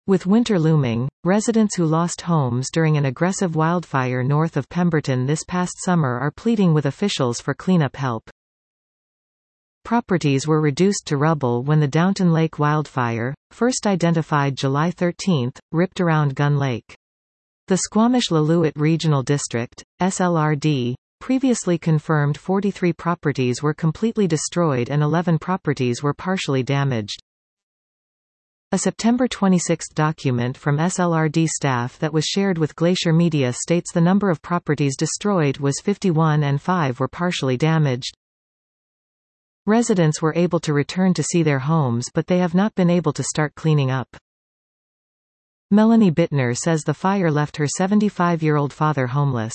With winter looming, residents who lost homes during an aggressive wildfire north of Pemberton this past summer are pleading with officials for cleanup help. Properties were reduced to rubble when the Downton Lake wildfire, first identified July 13, ripped around Gun Lake. The Squamish-Lillooet Regional District, SLRD, previously confirmed 43 properties were completely destroyed and 11 properties were partially damaged. A September 26 document from SLRD staff that was shared with Glacier Media states the number of properties destroyed was 51 and 5 were partially damaged. Residents were able to return to see their homes, but they have not been able to start cleaning up. Melanie Bittner says the fire left her 75-year-old father homeless.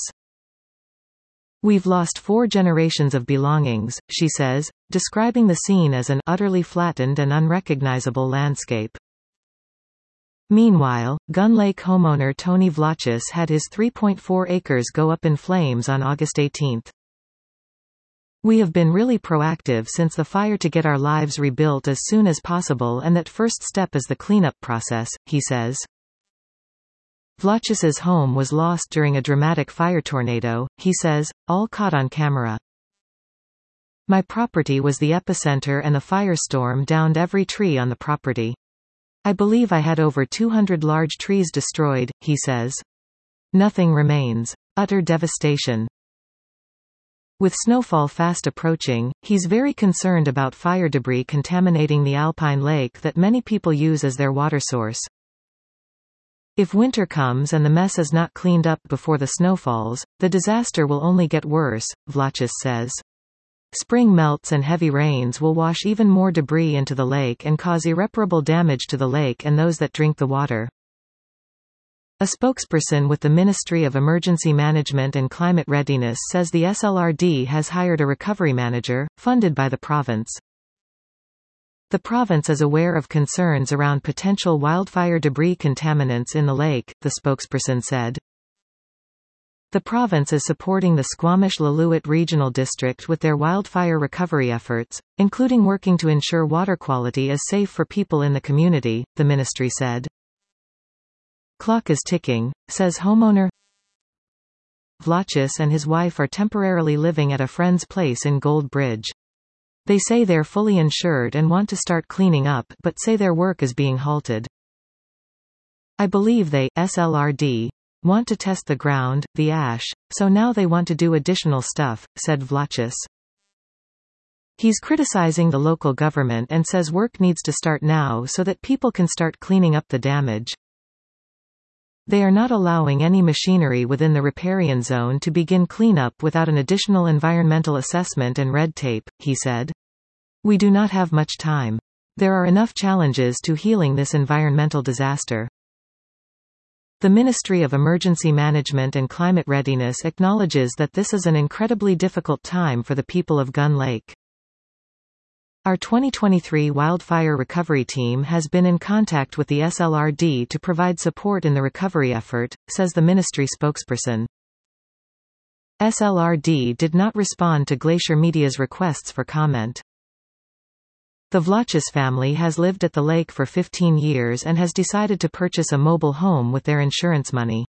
"We've lost 4 generations of belongings," she says, describing the scene as an utterly flattened and unrecognizable landscape. Meanwhile, Gun Lake homeowner Tony Vlachis had his 3.4 acres go up in flames on August 18. "We have been really proactive since the fire to get our lives rebuilt as soon as possible, and that first step is the cleanup process," he says. Vlachis's home was lost during a dramatic fire tornado, he says, all caught on camera. "My property was the epicenter and the firestorm downed every tree on the property. I believe I had over 200 large trees destroyed," he says. "Nothing remains. Utter devastation." With snowfall fast approaching, he's very concerned about fire debris contaminating the alpine lake that many people use as their water source. "If winter comes and the mess is not cleaned up before the snowfalls, the disaster will only get worse," Vlachis says. "Spring melts and heavy rains will wash even more debris into the lake and cause irreparable damage to the lake and those that drink the water." A spokesperson with the Ministry of Emergency Management and Climate Readiness says the SLRD has hired a recovery manager, funded by the province. The province is aware of concerns around potential wildfire debris contaminants in the lake, the spokesperson said. The province is supporting the Squamish-Lillooet Regional District with their wildfire recovery efforts, including working to ensure water quality is safe for people in the community, the ministry said. "Clock is ticking," says homeowner Vlachis and his wife are temporarily living at a friend's place in Gold Bridge. They say they're fully insured and want to start cleaning up, but say their work is being halted. "I believe they, SLRD, want to test the ground, the ash, so now they want to do additional stuff," said Vlachis. He's criticizing the local government and says work needs to start now so that people can start cleaning up the damage. "They are not allowing any machinery within the riparian zone to begin cleanup without an additional environmental assessment and red tape," he said. "We do not have much time. There are enough challenges to healing this environmental disaster." The Ministry of Emergency Management and Climate Readiness acknowledges that this is an incredibly difficult time for the people of Gun Lake. "Our 2023 wildfire recovery team has been in contact with the SLRD to provide support in the recovery effort," says the ministry spokesperson. SLRD did not respond to Glacier Media's requests for comment. The Vlachis family has lived at the lake for 15 years and has decided to purchase a mobile home with their insurance money.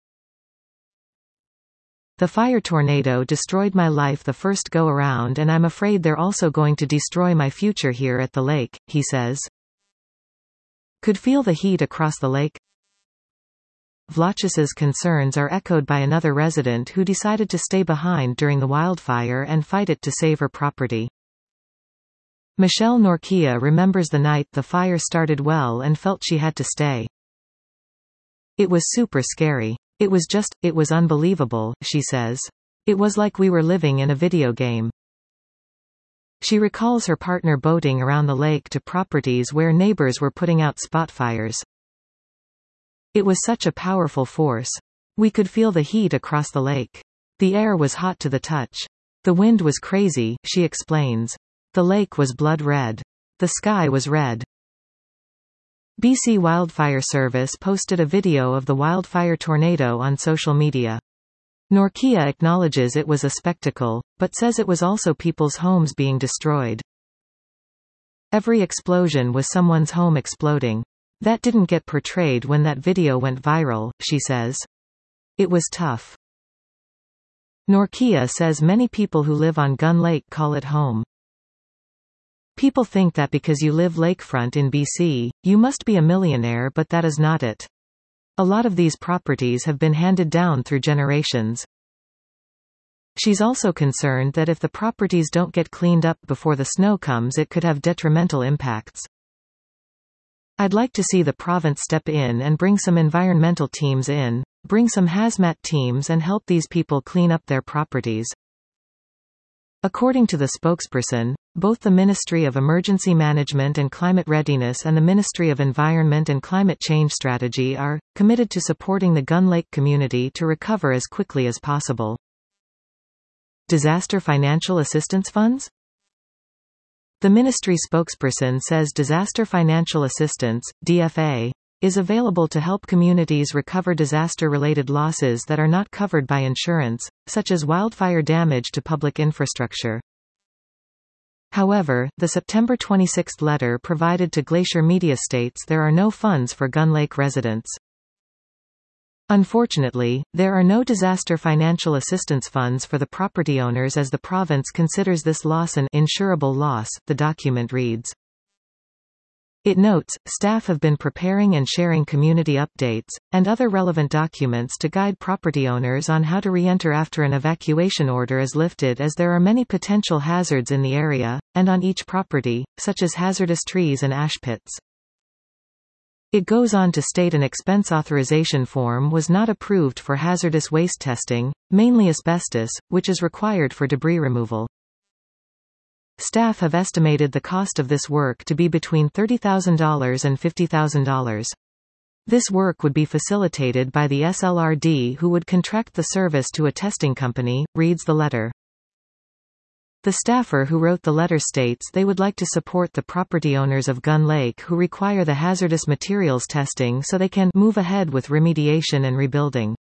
"The fire tornado destroyed my life the first go-around and I'm afraid they're also going to destroy my future here at the lake," he says. "Could feel the heat across the lake." Vlachis's concerns are echoed by another resident who decided to stay behind during the wildfire and fight it to save her property. Michelle Norquia remembers the night the fire started well and felt she had to stay. "It was super scary. It was unbelievable," she says. "It was like we were living in a video game." She recalls her partner boating around the lake to properties where neighbors were putting out spot fires. "It was such a powerful force. We could feel the heat across the lake. The air was hot to the touch. The wind was crazy," she explains. "The lake was blood red. The sky was red." BC Wildfire Service posted a video of the wildfire tornado on social media. Norquia acknowledges it was a spectacle, but says it was also people's homes being destroyed. "Every explosion was someone's home exploding. That didn't get portrayed when that video went viral, she says. It was tough. Norkia says many people who live on Gun Lake call it home. People think that because you live lakefront in BC, you must be a millionaire, but that is not it. A lot of these properties have been handed down through generations. She's also concerned that if the properties don't get cleaned up before the snow comes, it could have detrimental impacts. I'd like to see the province step in and bring some environmental teams in, bring some hazmat teams and help these people clean up their properties. According to the spokesperson, both the Ministry of Emergency Management and Climate Readiness and the Ministry of Environment and Climate Change Strategy are committed to supporting the Gun Lake community to recover as quickly as possible. Disaster financial assistance funds? The ministry spokesperson says disaster financial assistance, DFA, is available to help communities recover disaster-related losses that are not covered by insurance, such as wildfire damage to public infrastructure. However, the September 26 letter provided to Glacier Media states there are no funds for Gun Lake residents. Unfortunately, there are no disaster financial assistance funds for the property owners as the province considers this loss an insurable loss, the document reads. It notes, staff have been preparing and sharing community updates, and other relevant documents to guide property owners on how to re-enter after an evacuation order is lifted, as there are many potential hazards in the area, and on each property, such as hazardous trees and ash pits. It goes on to state an expense authorization form was not approved for hazardous waste testing, mainly asbestos, which is required for debris removal. Staff have estimated the cost of this work to be between $30,000 and $50,000. This work would be facilitated by the SLRD, who would contract the service to a testing company, reads the letter. The staffer who wrote the letter states they would like to support the property owners of Gun Lake who require the hazardous materials testing so they can move ahead with remediation and rebuilding.